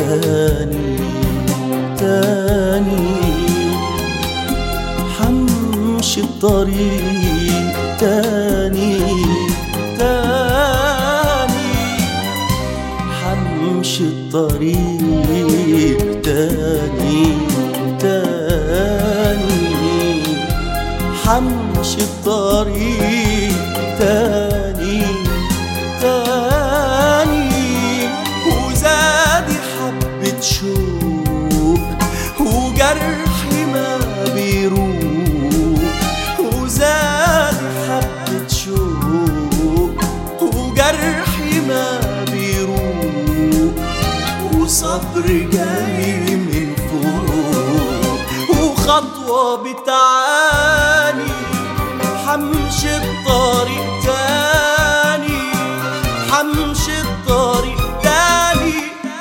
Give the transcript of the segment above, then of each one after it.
تاني تاني، حمشي الطريق تاني تاني، حمشي الطريق تاني تاني، حمشي الطريق تاني تاني، وزادي حبة شوق وجرحي ما بيروق، وزادي حبة شوق وجرحي ما بيروق، وصبر جاي من فوق وخطوة بتعاني، حمشي الطريق تاني، حمشي الطريق تاني.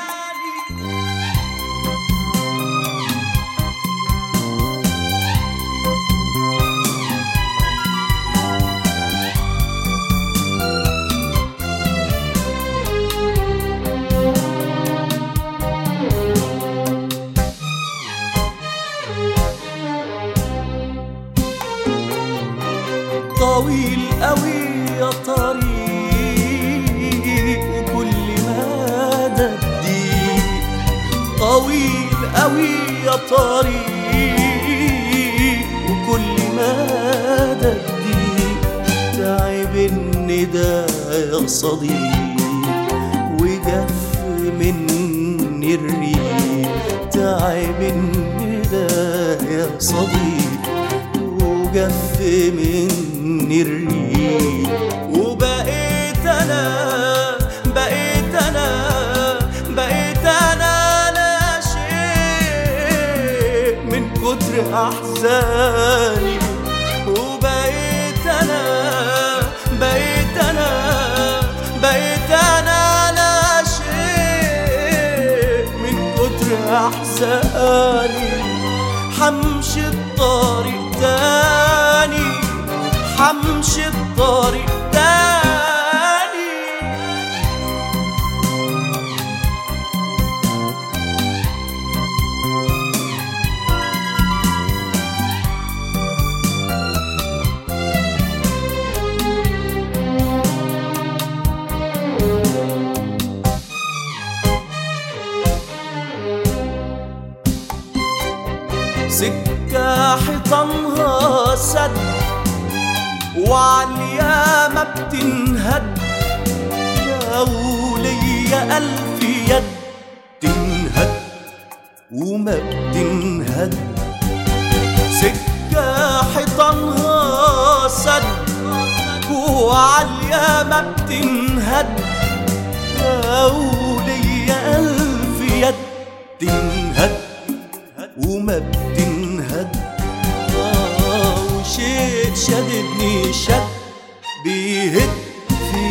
طويل قوي يا طريق وكل مدى الضيق، طويل قوي يا طريق وكل مدى الضيق، تعب الندى يا صديق وجف مني الريق، تعب الندى يا صديق وجف مني الريق، وبقيت انا بقيت انا بقيت انا لا شيء من كتر احزاني، وبقيت انا بقيت انا بقيت انا لا شيء من كتر احزاني، حمشي الطريق تاني، حمشي الطريق تاني. سكة حيطانها سد وعاليا ما بتنهد، لو ليا ألف يد تنهد وما بتنهد، سكة حيطانها سد وعاليا ما بتنهد، لو ليا ألف يد تنهد وما بتنهد، وشيء شددني شد بيهد في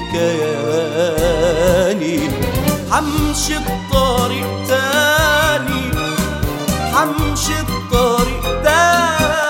كياني، حمشي الطريق تاني، حمشي الطريق تاني.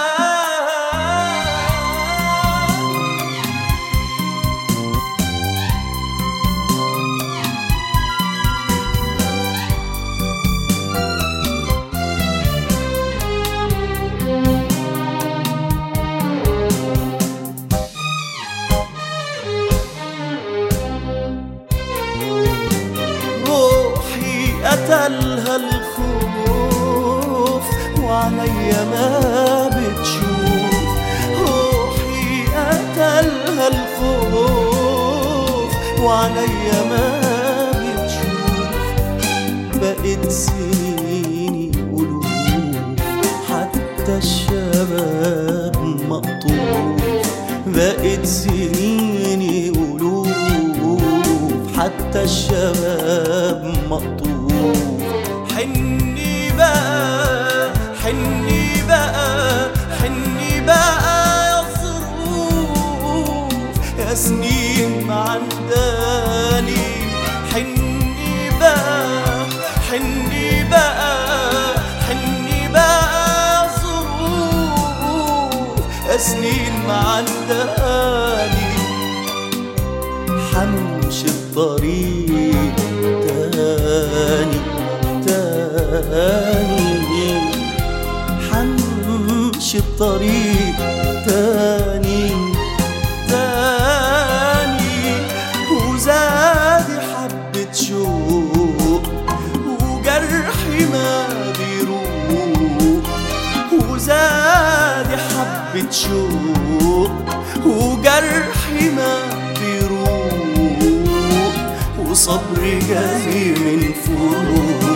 قتلها الخوف وعليا ما بتشوف، روحي قتلها الخوف وعليا ما بتشوف، بقت سنيني قلوب حتى الشباب مقطوف، بقت سنيني قلوب حتى الشباب مقطوف، حني بقى حني بقى حني بقى يا ظروف يا سنين معنداني، حني بقى حني بقى حني بقى يا ظروف يا سنين معنداني، حمشي الطريق تاني تاني، حنمشي الطريق تاني تاني، وزادي حبة شوق وجرحي ما بيروق، وزادي حبة شوق وجرحي ما بيروق، وصبري جاي من فوق.